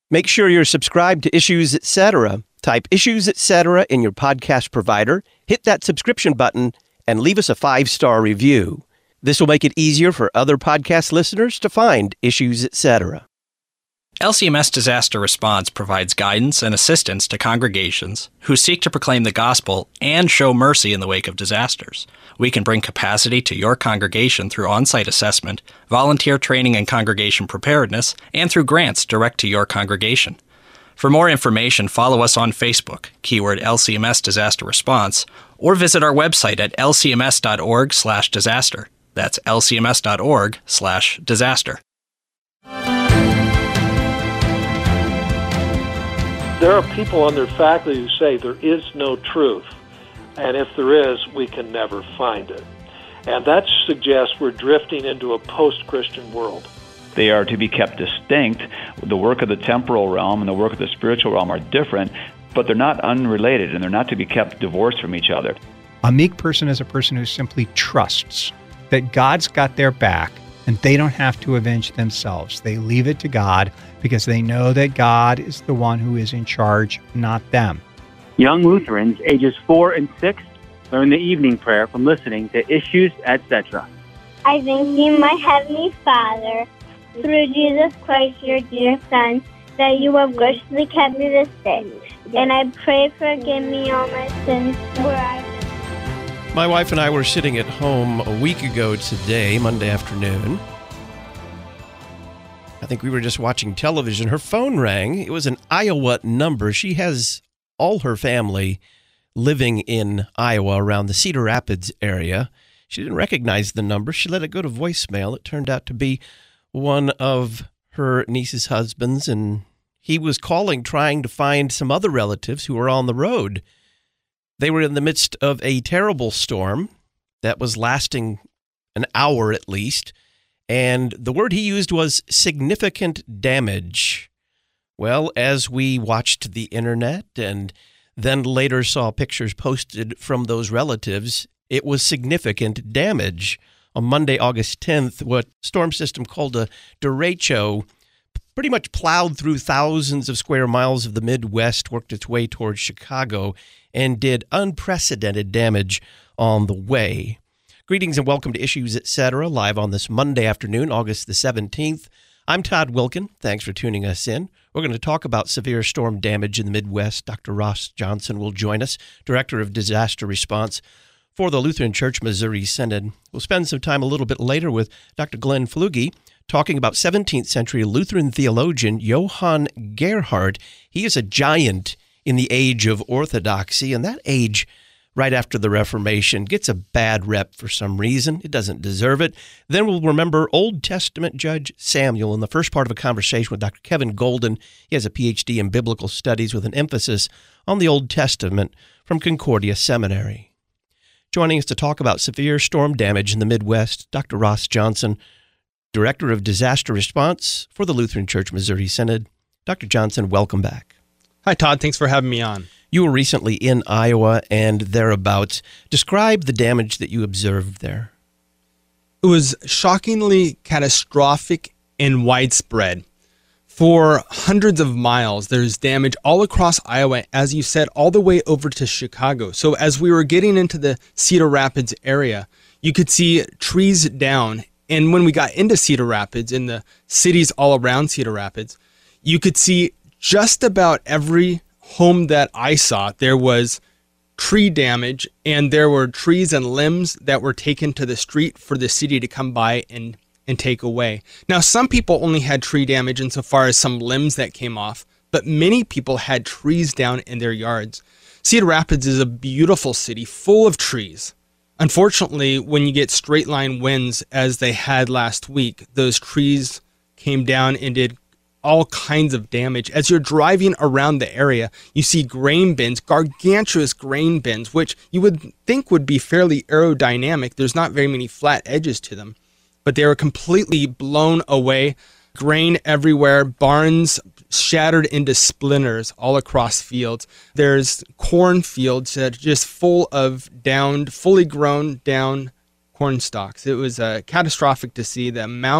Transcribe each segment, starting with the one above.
Make sure you're subscribed to Issues Etc. Type Issues Etc. in your podcast provider, hit that subscription button, and leave us a 5-star review. This will make it easier for other podcast listeners to find Issues Etc. LCMS Disaster Response provides guidance and assistance to congregations who seek to proclaim the gospel and show mercy in the wake of disasters. We can bring capacity to your congregation through on-site assessment, volunteer training and congregation preparedness, and through grants direct to your congregation. For more information, follow us on Facebook, keyword LCMS Disaster Response, or visit our website at lcms.org/disaster. That's lcms.org/disaster. There are people on their faculty who say there is no truth, and if there is, we can never find it. And that suggests we're drifting into a post-Christian world. They are to be kept distinct. The work of the temporal realm and the work of the spiritual realm are different, but they're not unrelated, and they're not to be kept divorced from each other. A meek person is a person who simply trusts that God's got their back and they don't have to avenge themselves. They leave it to God because they know that God is the one who is in charge, not them. Young Lutherans, ages 4 and 6, learn the evening prayer from listening to Issues Etc. I thank you, my Heavenly Father, through Jesus Christ, your dear Son, that you have graciously kept me this day. And I pray, forgive me all my sins where I live. My wife and I were sitting at home a week ago today, Monday afternoon. I think we were just watching television. Her phone rang. It was an Iowa number. She has all her family living in Iowa around the Cedar Rapids area. She didn't recognize the number. She let it go to voicemail. It turned out to be one of her niece's husbands, and he was calling trying to find some other relatives who were on the road. They were in the midst of a terrible storm that was lasting an hour at least, and the word he used was significant damage. Well, as we watched the internet and then later saw pictures posted from those relatives, it was significant damage. On Monday, August 10th, what storm system called a derecho pretty much plowed through thousands of square miles of the Midwest, worked its way towards Chicago, and did unprecedented damage on the way. Greetings and welcome to Issues Etc., live on this Monday afternoon, August the 17th. I'm Todd Wilkin. Thanks for tuning us in. We're going to talk about severe storm damage in the Midwest. Dr. Ross Johnson will join us, Director of Disaster Response for the Lutheran Church Missouri Synod. We'll spend some time a little bit later with Dr. Glenn Fluge talking about 17th century Lutheran theologian Johann Gerhard. He is a giant in the age of orthodoxy, and that age right after the Reformation gets a bad rep for some reason. It doesn't deserve it. Then we'll remember Old Testament Judge Samuel in the first part of a conversation with Dr. Kevin Golden. He has a PhD in biblical studies with an emphasis on the Old Testament from Concordia Seminary. Joining us to talk about severe storm damage in the Midwest, Dr. Ross Johnson, Director of Disaster Response for the Lutheran Church Missouri Synod. Dr. Johnson, welcome back. Hi, Todd. Thanks for having me on. You were recently in Iowa and thereabouts. Describe the damage that you observed there. It was shockingly catastrophic and widespread. For hundreds of miles, there's damage all across Iowa, as you said, all the way over to Chicago. So as we were getting into the Cedar Rapids area, you could see trees down. And when we got into Cedar Rapids, in the cities all around Cedar Rapids, you could see just about every home that I saw, there was tree damage, and there were trees and limbs that were taken to the street for the city to come by and take away. Now, some people only had tree damage insofar as some limbs that came off, but many people had trees down in their yards. Cedar Rapids is a beautiful city full of trees. Unfortunately, when you get straight line winds, as they had last week, those trees came down and did all kinds of damage. As you're driving around the area, you see grain bins, gargantuous grain bins, which you would think would be fairly aerodynamic. There's not very many flat edges to them, but they were completely blown away. Grain everywhere, barns shattered into splinters all across fields. There's cornfields that are just full of fully grown down corn stalks. It was catastrophic to see the amount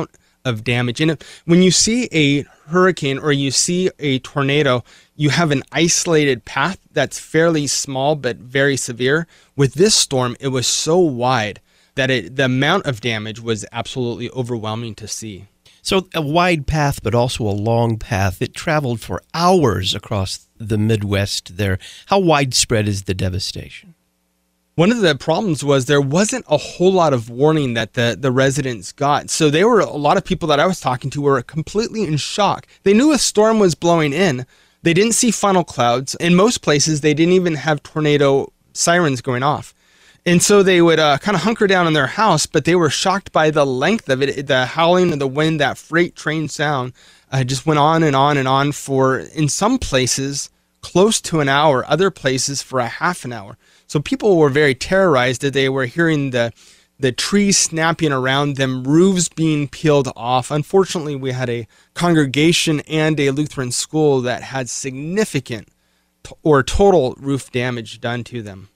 of damage. And when you see a hurricane or you see a tornado, you have an isolated path that's fairly small but very severe. With this storm, it was so wide that the amount of damage was absolutely overwhelming to see. So a wide path, but also a long path. It traveled for hours across the Midwest there. How widespread is the devastation? One of the problems was there wasn't a whole lot of warning that the residents got. So a lot of people that I was talking to were completely in shock. They knew a storm was blowing in. They didn't see funnel clouds. In most places, they didn't even have tornado sirens going off. And so they would kind of hunker down in their house, but they were shocked by the length of it. The howling of the wind, that freight train sound, just went on and on and on for, in some places, close to an hour, other places for a half an hour. So people were very terrorized that they were hearing the trees snapping around them, roofs being peeled off. Unfortunately, we had a congregation and a Lutheran school that had significant or total roof damage done to them.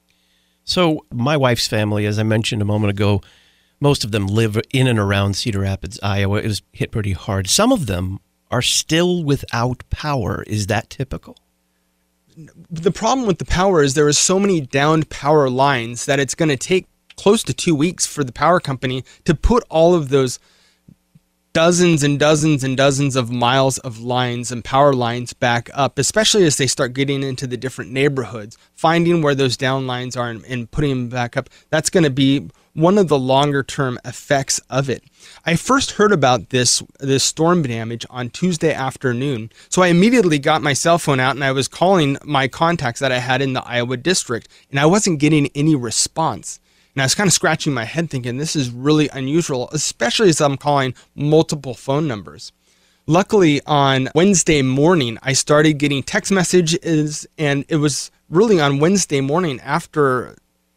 So my wife's family, as I mentioned a moment ago, most of them live in and around Cedar Rapids, Iowa. It was hit pretty hard. Some of them are still without power. Is that typical? The problem with the power is there are so many downed power lines that it's going to take close to 2 weeks for the power company to put all of those dozens and dozens and dozens of miles of lines and power lines back up, especially as they start getting into the different neighborhoods, finding where those down lines are and putting them back up. That's going to be one of the longer term effects of it. I first heard about this storm damage on Tuesday afternoon. So I immediately got my cell phone out and I was calling my contacts that I had in the Iowa district, and I wasn't getting any response. And I was kind of scratching my head thinking this is really unusual, especially as I'm calling multiple phone numbers. Luckily, on Wednesday morning, I started getting text messages, and it was really on Wednesday morning after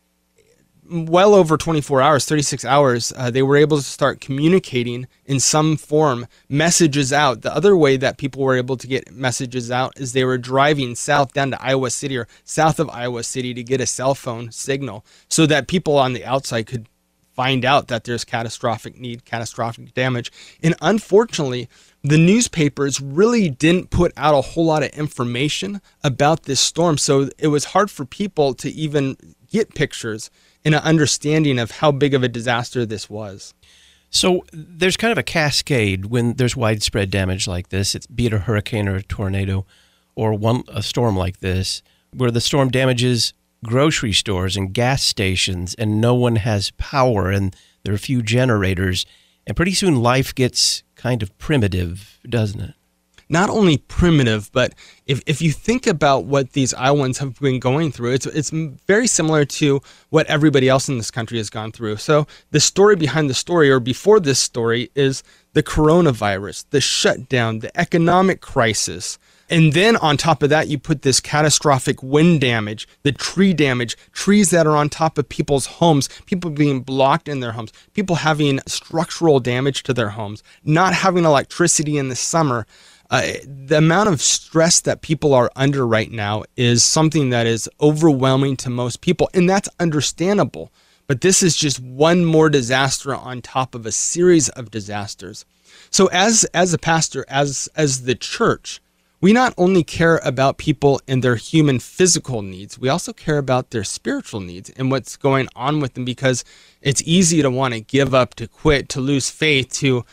well over 24 hours, 36 hours, they were able to start communicating in some form, messages out. The other way that people were able to get messages out is they were driving south down to Iowa City or south of Iowa City to get a cell phone signal so that people on the outside could find out that there's catastrophic need, catastrophic damage. And unfortunately, the newspapers really didn't put out a whole lot of information about this storm. So it was hard for people to even get pictures and an understanding of how big of a disaster this was. So there's kind of a cascade when there's widespread damage like this. It's be it a hurricane or a tornado or a storm like this, where the storm damages grocery stores and gas stations and no one has power and there are few generators. And pretty soon life gets kind of primitive, doesn't it? Not only primitive, but if you think about what these Iowans have been going through, it's very similar to what everybody else in this country has gone through. So the story behind the story, or before this story, is the coronavirus, the shutdown, the economic crisis. And then on top of that, you put this catastrophic wind damage, the tree damage, trees that are on top of people's homes, people being blocked in their homes, people having structural damage to their homes, not having electricity in the summer. The amount of stress that people are under right now is something that is overwhelming to most people, and that's understandable. But this is just one more disaster on top of a series of disasters. So as a pastor, as the church, we not only care about people and their human physical needs, we also care about their spiritual needs and what's going on with them, because it's easy to want to give up, to quit, to lose faith, to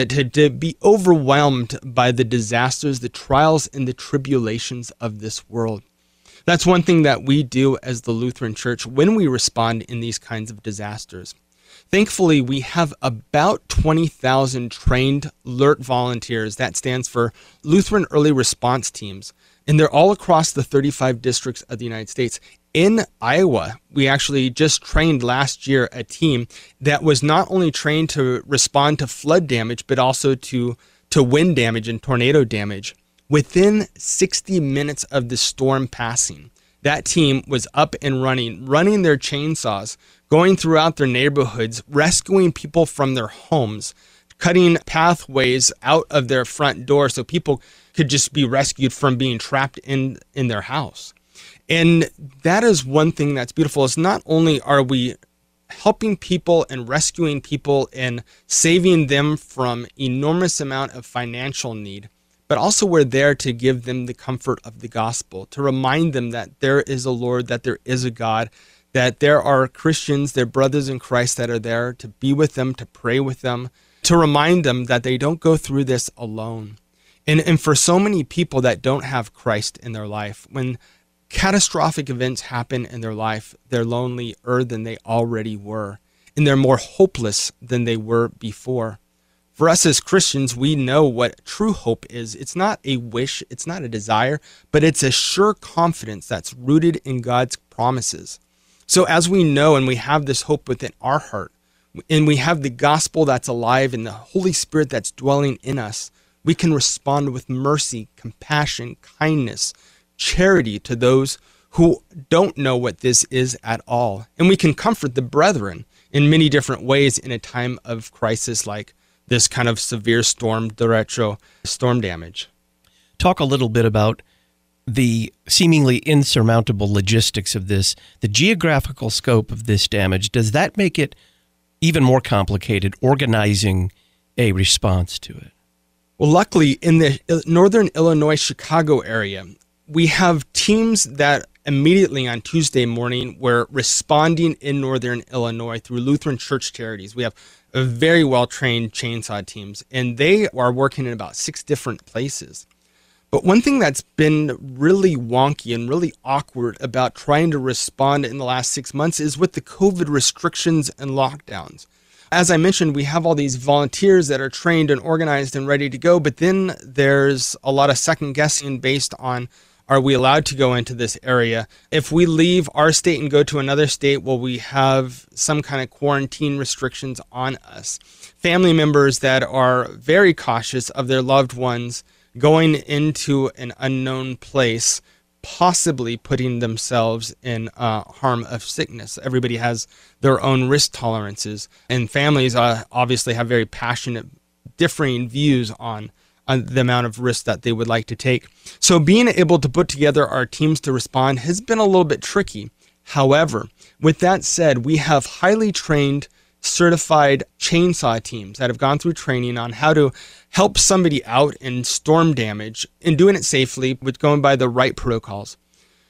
be overwhelmed by the disasters, the trials, and the tribulations of this world. That's one thing that we do as the Lutheran Church when we respond in these kinds of disasters. Thankfully, we have about 20,000 trained alert volunteers. That stands for Lutheran Early Response Teams. And they're all across the 35 districts of the United States. In Iowa, we actually just trained last year a team that was not only trained to respond to flood damage, but also to wind damage and tornado damage. Within 60 minutes of the storm passing, that team was up and running their chainsaws, going throughout their neighborhoods, rescuing people from their homes, cutting pathways out of their front door so people could just be rescued from being trapped in their house. And that is one thing that's beautiful, is not only are we helping people and rescuing people and saving them from enormous amount of financial need. But also we're there to give them the comfort of the gospel, to remind them that there is a Lord, that there is a God, that there are Christians, their brothers in Christ that are there to be with them, to pray with them, to remind them that they don't go through this alone. And for so many people that don't have Christ in their life, when catastrophic events happen in their life, they're lonelier than they already were, and they're more hopeless than they were before. For us as Christians, we know what true hope is. It's not a wish, it's not a desire, but it's a sure confidence that's rooted in God's promises. So as we know and we have this hope within our heart, and we have the gospel that's alive and the Holy Spirit that's dwelling in us, we can respond with mercy, compassion, kindness, charity to those who don't know what this is at all. And we can comfort the brethren in many different ways in a time of crisis like this kind of severe storm derecho, storm damage. Talk a little bit about the seemingly insurmountable logistics of this, the geographical scope of this damage. Does that make it even more complicated organizing a response to it? Well, luckily, in the northern Illinois, Chicago area, we have teams that immediately on Tuesday morning were responding in northern Illinois through Lutheran Church Charities. We have a very well-trained chainsaw teams, and they are working in about 6 different places. But one thing that's been really wonky and really awkward about trying to respond in the last 6 months is with the COVID restrictions and lockdowns. As I mentioned, we have all these volunteers that are trained and organized and ready to go, but then there's a lot of second guessing based on, are we allowed to go into this area? If we leave our state and go to another state, will we have some kind of quarantine restrictions on us? Family members that are very cautious of their loved ones going into an unknown place, possibly putting themselves in harm of sickness. Everybody has their own risk tolerances, and families obviously have very passionate, differing views on the amount of risk that they would like to take. So being able to put together our teams to respond has been a little bit tricky. However, with that said, we have highly trained, certified chainsaw teams that have gone through training on how to help somebody out in storm damage and doing it safely with going by the right protocols.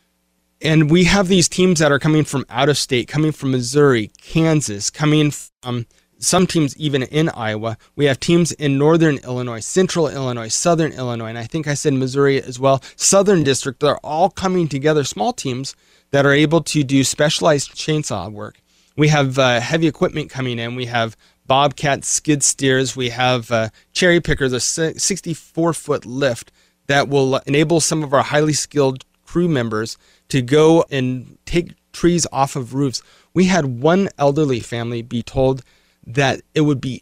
And we have these teams that are coming from out of state, coming from Missouri, Kansas, coming from some teams even in Iowa. We have teams in northern Illinois, central Illinois, southern Illinois, and I think I said Missouri as well, southern district. They're all coming together, small teams that are able to do specialized chainsaw work. We have heavy equipment coming in. We have bobcats, skid steers. We have cherry pickers, a 64-foot lift that will enable some of our highly skilled crew members to go and take trees off of roofs. We had one elderly family be told that it would be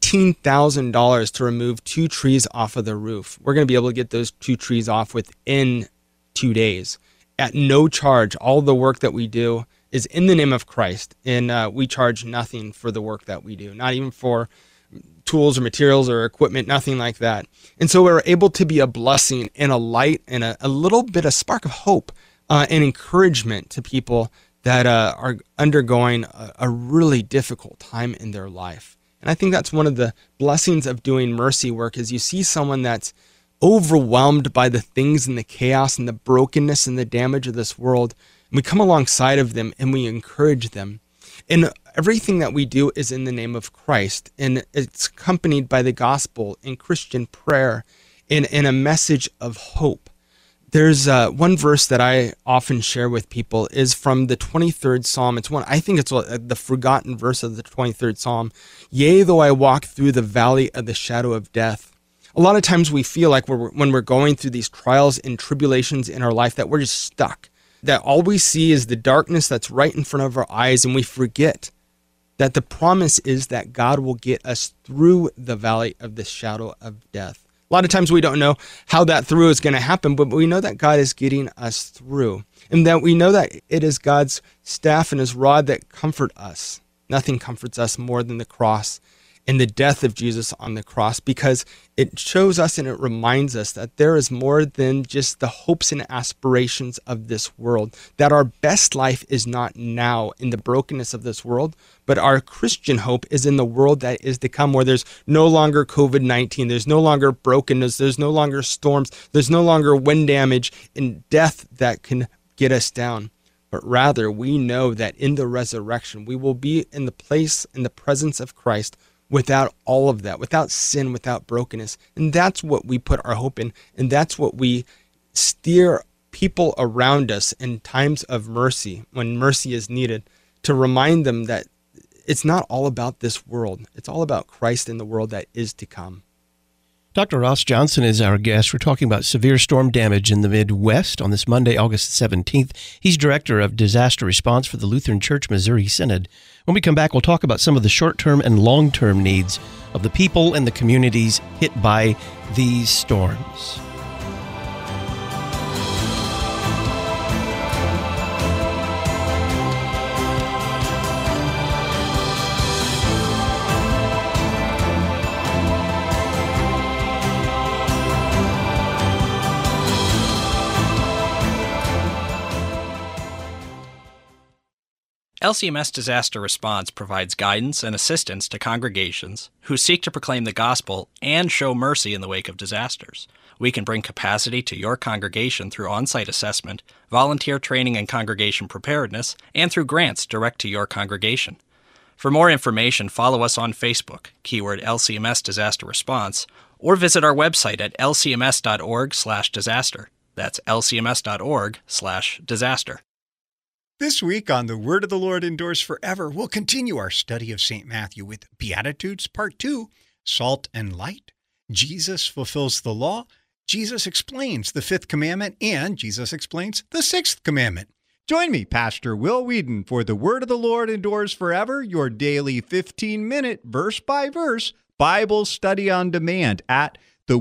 $18,000 to remove 2 trees off of the roof. We're going to be able to get those 2 trees off within 2 days at no charge. All the work that we do is in the name of Christ, and we charge nothing for the work that we do, not even for tools or materials or equipment, nothing like that. And so we're able to be a blessing and a light and a little bit, a spark of hope and encouragement to people that are undergoing a really difficult time in their life. And I think that's one of the blessings of doing mercy work, is you see someone that's overwhelmed by the things and the chaos and the brokenness and the damage of this world. And we come alongside of them and we encourage them. And everything that we do is in the name of Christ, and it's accompanied by the gospel and Christian prayer and a message of hope. There's one verse that I often share with people is from the 23rd Psalm. I think it's the forgotten verse of the 23rd Psalm. Yea, though I walk through the valley of the shadow of death. A lot of times we feel like when we're going through these trials and tribulations in our life that we're just stuck, that all we see is the darkness that's right in front of our eyes, and we forget that the promise is that God will get us through the valley of the shadow of death. A lot of times we don't know how that through is going to happen, but we know that God is getting us through, and that we know that it is God's staff and his rod that comfort us. Nothing comforts us more than the cross. in the death of Jesus on the cross, because it shows us and it reminds us that there is more than just the hopes and aspirations of this world, that our best life is not now in the brokenness of this world, but our Christian hope is in the world that is to come, where there's no longer COVID-19, there's no longer brokenness, there's no longer storms, there's no longer wind damage and death that can get us down. But rather, we know that in the resurrection, we will be in the place, in the presence of Christ, without all of that, without sin, without brokenness. And that's what we put our hope in. And that's what we steer people around us in times of mercy, when mercy is needed, to remind them that it's not all about this world. It's all about Christ in the world that is to come. Dr. Ross Johnson is our guest. We're talking about severe storm damage in the Midwest on this Monday, August 17th. He's Director of Disaster Response for the Lutheran Church Missouri Synod. When we come back, we'll talk about some of the short-term and long-term needs of the people and the communities hit by these storms. LCMS Disaster Response provides guidance and assistance to congregations who seek to proclaim the gospel and show mercy in the wake of disasters. We can bring capacity to your congregation through on-site assessment, volunteer training and congregation preparedness, and through grants direct to your congregation. For more information, follow us on Facebook, keyword LCMS Disaster Response, or visit our website at lcms.org/disaster. That's lcms.org/disaster. This week on The Word of the Lord Endures Forever, we'll continue our study of St. Matthew with Beatitudes, Part 2, Salt and Light. Jesus fulfills the law, Jesus explains the fifth commandment, and Jesus explains the sixth commandment. Join me, Pastor Will Whedon, for The Word of the Lord Endures Forever, your daily 15-minute, verse-by-verse Bible study on demand at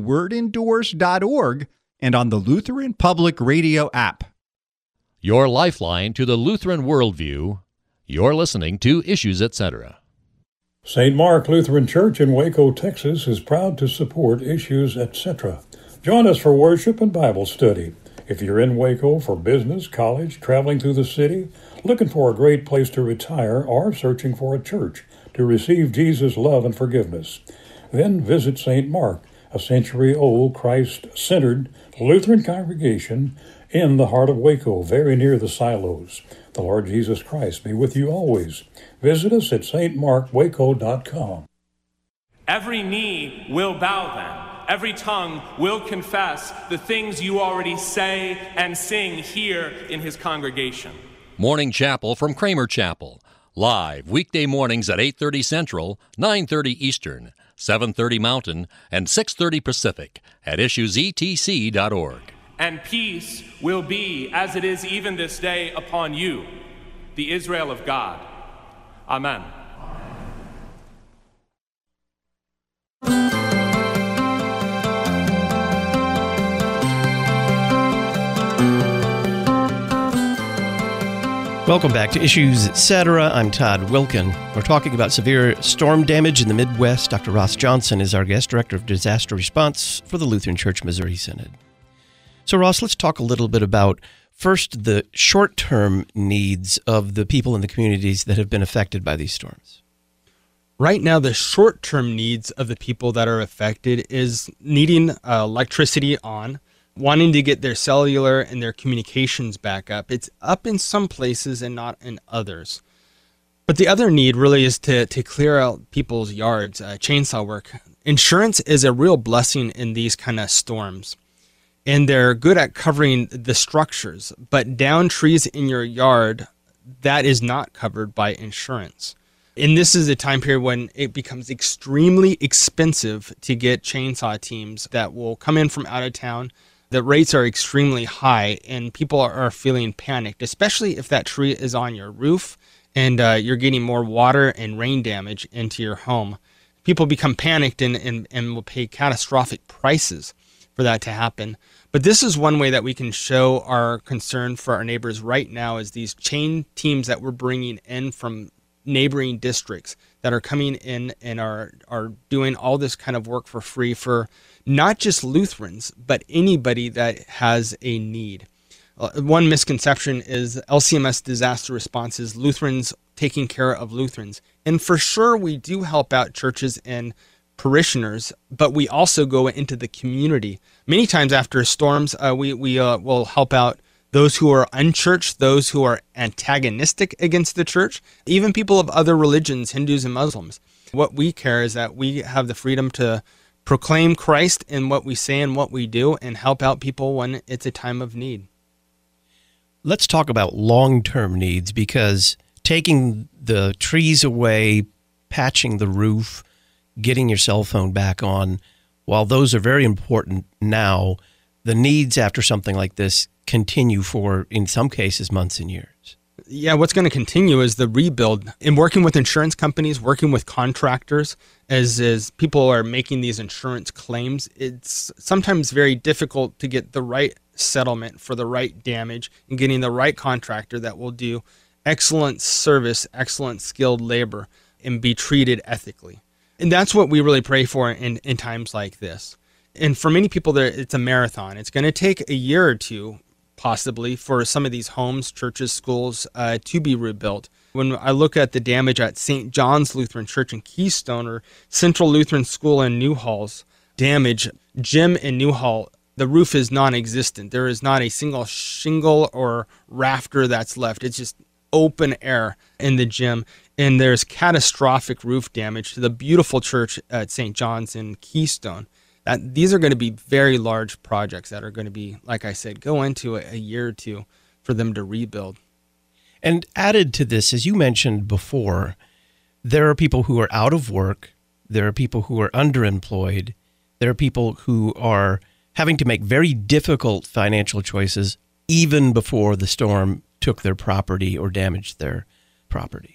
thewordendures.org and on the Lutheran Public Radio app. Your lifeline to the Lutheran worldview. You're listening to Issues, Etc. St. Mark Lutheran Church in Waco, Texas is proud to support Issues, Etc. Join us for worship and Bible study. If you're in Waco for business, college, traveling through the city, looking for a great place to retire, or searching for a church to receive Jesus' love and forgiveness, then visit St. Mark, a century-old Christ-centered Lutheran congregation in the heart of Waco, very near the silos. The Lord Jesus Christ be with you always. Visit us at stmarkwaco.com. Every knee will bow then. Every tongue will confess the things you already say and sing here in his congregation. Morning Chapel from Kramer Chapel. Live weekday mornings at 8:30 Central, 9:30 Eastern, 7:30 Mountain, and 6:30 Pacific at issuesetc.org. And peace will be, as it is even this day, upon you, the Israel of God. Amen. Welcome back to Issues, Etc. I'm Todd Wilkin. We're talking about severe storm damage in the Midwest. Dr. Ross Johnson is our guest, Director of Disaster Response for the Lutheran Church Missouri Synod. So, Ross, let's talk a little bit about, first, the short-term needs of the people in the communities that have been affected by these storms. Right now, the short-term needs of the people that are affected is needing electricity on, wanting to get their cellular and their communications back up. It's up in some places and not in others. But the other need really is to clear out people's yards, chainsaw work. Insurance is a real blessing in these kind of storms. And they're good at covering the structures, but down trees in your yard, that is not covered by insurance. And this is a time period when it becomes extremely expensive to get chainsaw teams that will come in from out of town. The rates are extremely high, and people are feeling panicked, especially if that tree is on your roof and you're getting more water and rain damage into your home. People become panicked and will pay catastrophic prices for that to happen. But this is one way that we can show our concern for our neighbors right now, is these chain teams that we're bringing in from neighboring districts that are coming in and are doing all this kind of work for free for not just Lutherans, but anybody that has a need. One misconception is LCMS disaster response is Lutherans taking care of Lutherans. And for sure, we do help out churches and parishioners, but we also go into the community. Many times after storms, we will help out those who are unchurched, those who are antagonistic against the church, even people of other religions, Hindus and Muslims. What we care is that we have the freedom to proclaim Christ in what we say and what we do and help out people when it's a time of need. Let's talk about long-term needs, because taking the trees away, patching the roof, getting your cell phone back on, while those are very important now, the needs after something like this continue for, in some cases, months and years. Yeah, what's going to continue is the rebuild. In working with insurance companies, working with contractors, as people are making these insurance claims, it's sometimes very difficult to get the right settlement for the right damage and getting the right contractor that will do excellent service, excellent skilled labor, and be treated ethically. And that's what we really pray for in times like this. And for many people, it's a marathon. It's going to take a year or two, possibly, for some of these homes, churches, schools to be rebuilt. When I look at the damage at St. John's Lutheran Church in Keystone or Central Lutheran School in Newhall's damage, gym in Newhall, the roof is non-existent. There is not a single shingle or rafter that's left. It's just open air in the gym. And there's catastrophic roof damage to the beautiful church at St. John's in Keystone. These are going to be very large projects that are going to be, like I said, go into a year or two for them to rebuild. And added to this, as you mentioned before, there are people who are out of work. There are people who are underemployed. There are people who are having to make very difficult financial choices even before the storm took their property or damaged their property.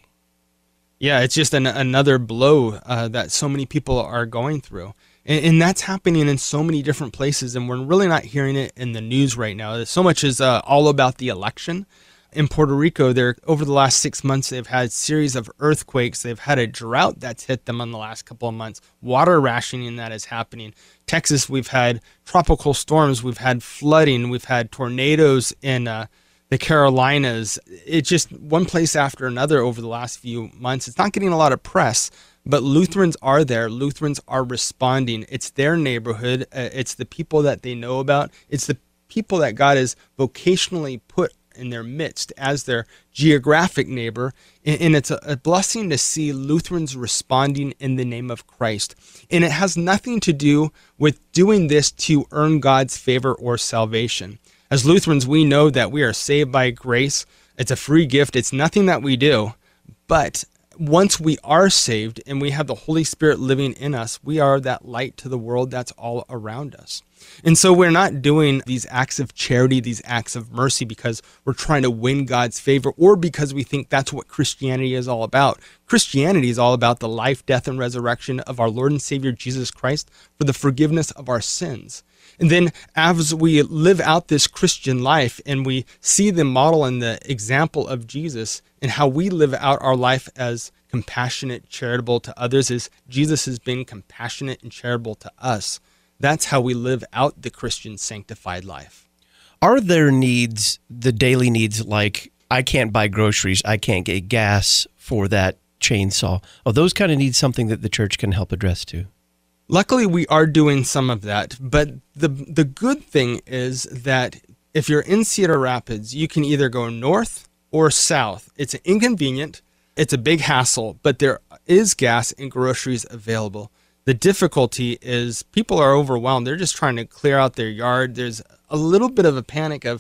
Yeah, it's just another blow that so many people are going through. And that's happening in so many different places, and we're really not hearing it in the news right now. So much is all about the election. In Puerto Rico, over the last 6 months, they've had a series of earthquakes. They've had a drought that's hit them in the last couple of months. Water rationing that is happening. Texas, we've had tropical storms. We've had flooding. We've had tornadoes in the Carolinas. It's just one place after another over the last few months. It's not getting a lot of press, but Lutherans are there. Lutherans are responding. It's their neighborhood. It's the people that they know about. It's the people that God has vocationally put in their midst as their geographic neighbor. And it's a blessing to see Lutherans responding in the name of Christ. And it has nothing to do with doing this to earn God's favor or salvation. As Lutherans, we know that we are saved by grace. It's a free gift. It's nothing that we do. But once we are saved and we have the Holy Spirit living in us, we are that light to the world that's all around us. And so we're not doing these acts of charity, these acts of mercy because we're trying to win God's favor or because we think that's what Christianity is all about. Christianity is all about the life, death, and resurrection of our Lord and Savior Jesus Christ for the forgiveness of our sins. And then as we live out this Christian life and we see the model and the example of Jesus and how we live out our life as compassionate, charitable to others, as Jesus has been compassionate and charitable to us, that's how we live out the Christian sanctified life. Are there needs, the daily needs, like I can't buy groceries, I can't get gas for that chainsaw? Are those kind of needs something that the church can help address too? Luckily, we are doing some of that, but the good thing is that if you're in Cedar Rapids, you can either go north or south. It's inconvenient, it's a big hassle, but there is gas and groceries available. The difficulty is people are overwhelmed. They're just trying to clear out their yard. There's a little bit of a panic of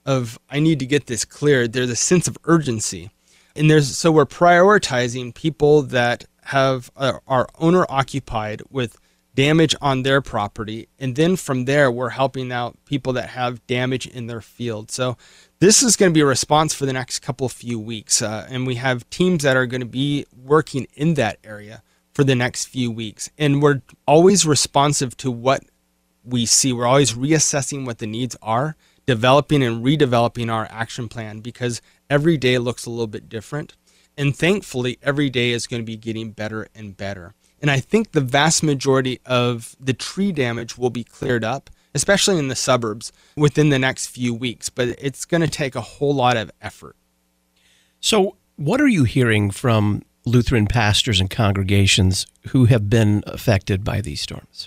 I need to get this cleared. There's a sense of urgency. And so we're prioritizing people that are owner occupied with damage on their property. And then from there, we're helping out people that have damage in their field. So this is going to be a response for the next few weeks. And we have teams that are going to be working in that area for the next few weeks. And we're always responsive to what we see. We're always reassessing what the needs are, developing and redeveloping our action plan because every day looks a little bit different. And thankfully, every day is going to be getting better and better. And I think the vast majority of the tree damage will be cleared up, especially in the suburbs, within the next few weeks. But it's going to take a whole lot of effort. So what are you hearing from Lutheran pastors and congregations who have been affected by these storms?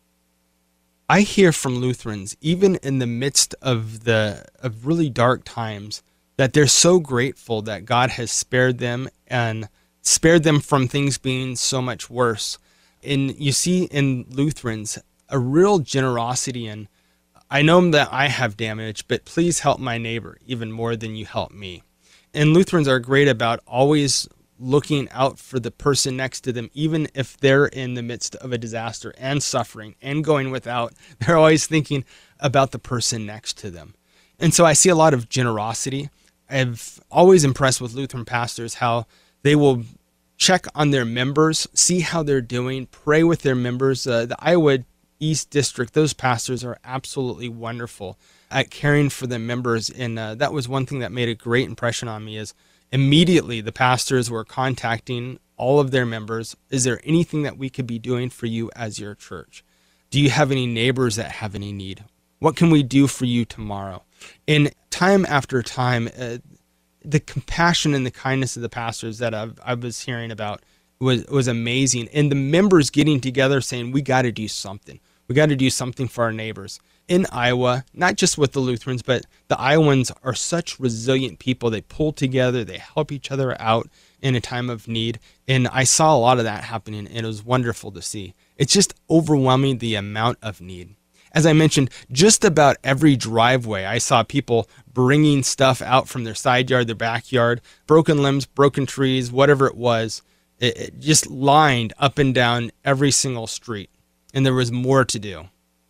I hear from Lutherans, even in the midst of really dark times, that they're so grateful that God has spared them and spared them from things being so much worse. And you see in Lutherans a real generosity in, I know that I have damage, but please help my neighbor even more than you help me. And Lutherans are great about always looking out for the person next to them, even if they're in the midst of a disaster and suffering and going without. They're always thinking about the person next to them. And so I see a lot of generosity. I've always impressed with Lutheran pastors how they will check on their members, see how they're doing, pray with their members. The Iowa East District, those pastors are absolutely wonderful at caring for their members. And that was one thing that made a great impression on me is immediately the pastors were contacting all of their members. Is there anything that we could be doing for you as your church? Do you have any neighbors that have any need? What can we do for you tomorrow? And time after time, the compassion and the kindness of the pastors that I was hearing about was amazing. And the members getting together saying, we got to do something. We got to do something for our neighbors. In Iowa, not just with the Lutherans, but the Iowans are such resilient people. They pull together, they help each other out in a time of need. And I saw a lot of that happening, and it was wonderful to see. It's just overwhelming the amount of need. As I mentioned, just about every driveway, I saw people bringing stuff out from their side yard, their backyard, broken limbs, broken trees, whatever it was. It just lined up and down every single street, and there was more to do.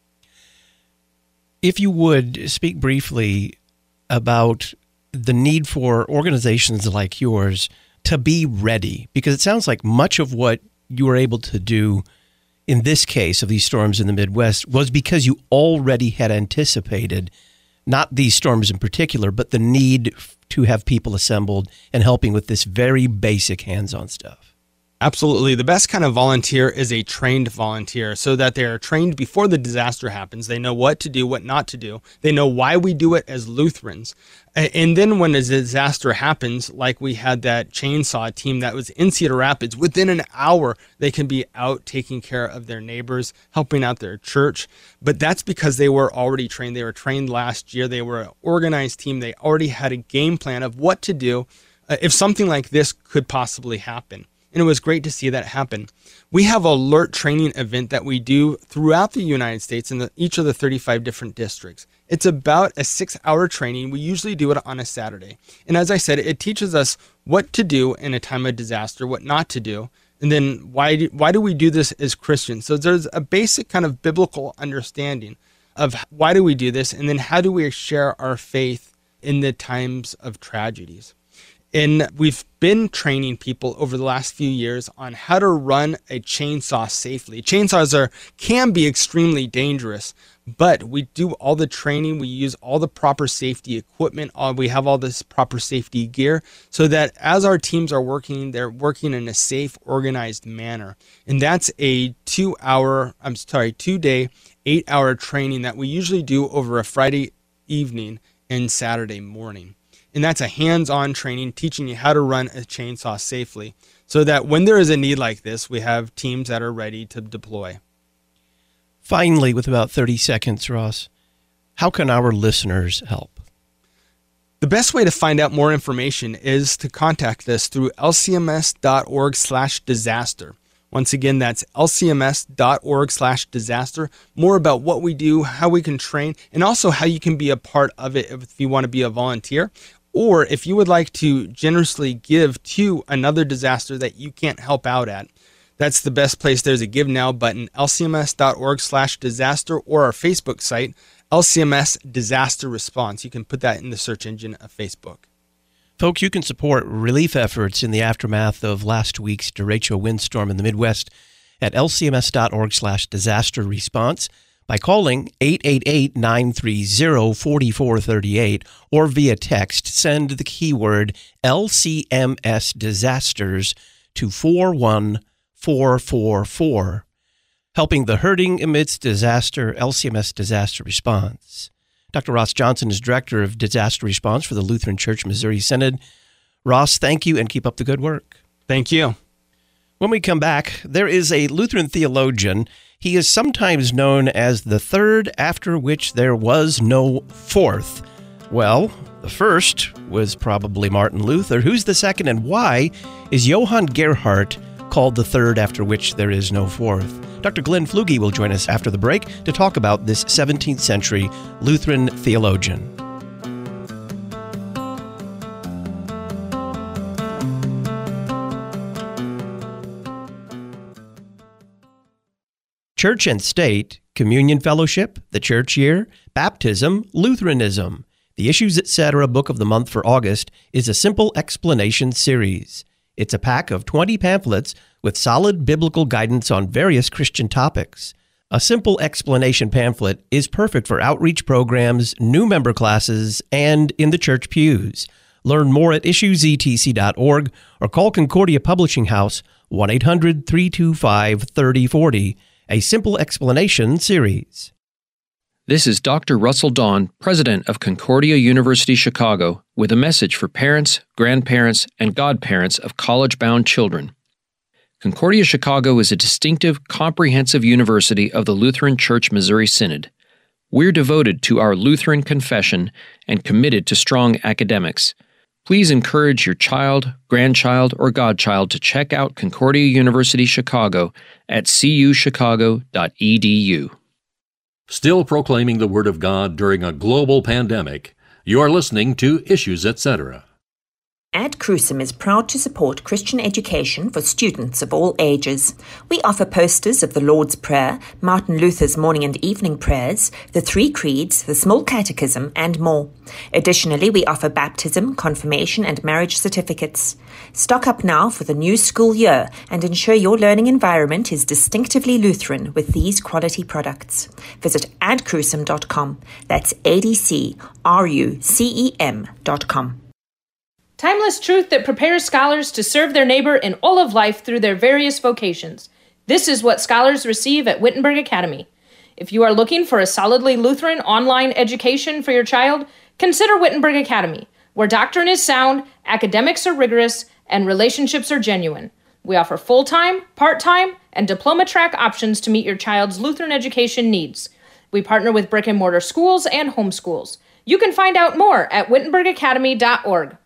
If you would speak briefly about the need for organizations like yours to be ready, because it sounds like much of what you were able to do in this case of these storms in the Midwest was because you already had anticipated, not these storms in particular, but the need to have people assembled and helping with this very basic hands-on stuff. Absolutely. The best kind of volunteer is a trained volunteer, so that they are trained before the disaster happens. They know what to do, what not to do. They know why we do it as Lutherans. And then when a disaster happens, like we had that chainsaw team that was in Cedar Rapids, within an hour, they can be out taking care of their neighbors, helping out their church. But that's because they were already trained. They were trained last year. They were an organized team. They already had a game plan of what to do if something like this could possibly happen. And it was great to see that happen. We have an alert training event that we do throughout the United States in each of the 35 different districts. It's about a 6-hour training. We usually do it on a Saturday. And as I said, it teaches us what to do in a time of disaster, what not to do, and then why do we do this as Christians? So there's a basic kind of biblical understanding of why do we do this, and then how do we share our faith in the times of tragedies. And we've been training people over the last few years on how to run a chainsaw safely. Chainsaws can be extremely dangerous, but we do all the training. We use all the proper safety equipment. We have all this proper safety gear so that as our teams are working, they're working in a safe, organized manner. And that's a 2-day, 8-hour training that we usually do over a Friday evening and Saturday morning. And that's a hands-on training teaching you how to run a chainsaw safely so that when there is a need like this, we have teams that are ready to deploy. Finally, with about 30 seconds, Ross, how can our listeners help? The best way to find out more information is to contact us through lcms.org/disaster. Once again, that's lcms.org/disaster. More about what we do, how we can train, and also how you can be a part of it if you want to be a volunteer. Or if you would like to generously give to another disaster that you can't help out at, that's the best place. There's a Give Now button, lcms.org/disaster, or our Facebook site, LCMS Disaster Response. You can put that in the search engine of Facebook. Folks, you can support relief efforts in the aftermath of last week's derecho windstorm in the Midwest at lcms.org/disaster response. by calling 888-930-4438 or via text. Send the keyword LCMS Disasters to 41444. Helping the hurting amidst disaster, LCMS Disaster Response. Dr. Ross Johnson is Director of Disaster Response for the Lutheran Church Missouri Synod. Ross, thank you and keep up the good work. Thank you. When we come back, there is a Lutheran theologian. He is sometimes known as the third after which there was no fourth. Well, the first was probably Martin Luther. Who's the second, and why is Johann Gerhardt called the third after which there is no fourth? Dr. Glenn Fluge will join us after the break to talk about this 17th century Lutheran theologian. Church and state, communion fellowship, the church year, baptism, Lutheranism. The Issues Etc. Book of the Month for August is a simple explanation series. It's a pack of 20 pamphlets with solid biblical guidance on various Christian topics. A simple explanation pamphlet is perfect for outreach programs, new member classes, and in the church pews. Learn more at issuesetc.org or call Concordia Publishing House 1-800-325-3040. A simple explanation series. This is Dr. Russell Dawn, President of Concordia University Chicago, with a message for parents, grandparents, and godparents of college-bound children. Concordia Chicago is a distinctive, comprehensive university of the Lutheran Church Missouri Synod. We're devoted to our Lutheran confession and committed to strong academics. Please encourage your child, grandchild, or godchild to check out Concordia University Chicago at cuchicago.edu. Still proclaiming the Word of God during a global pandemic, you are listening to Issues Etc. Ad Crucem is proud to support Christian education for students of all ages. We offer posters of the Lord's Prayer, Martin Luther's morning and evening prayers, the three creeds, the small catechism, and more. Additionally, we offer baptism, confirmation, and marriage certificates. Stock up now for the new school year and ensure your learning environment is distinctively Lutheran with these quality products. Visit adcrucem.com. That's ADCRUCEM.com. Timeless truth that prepares scholars to serve their neighbor in all of life through their various vocations. This is what scholars receive at Wittenberg Academy. If you are looking for a solidly Lutheran online education for your child, consider Wittenberg Academy, where doctrine is sound, academics are rigorous, and relationships are genuine. We offer full-time, part-time, and diploma track options to meet your child's Lutheran education needs. We partner with brick-and-mortar schools and homeschools. You can find out more at wittenbergacademy.org.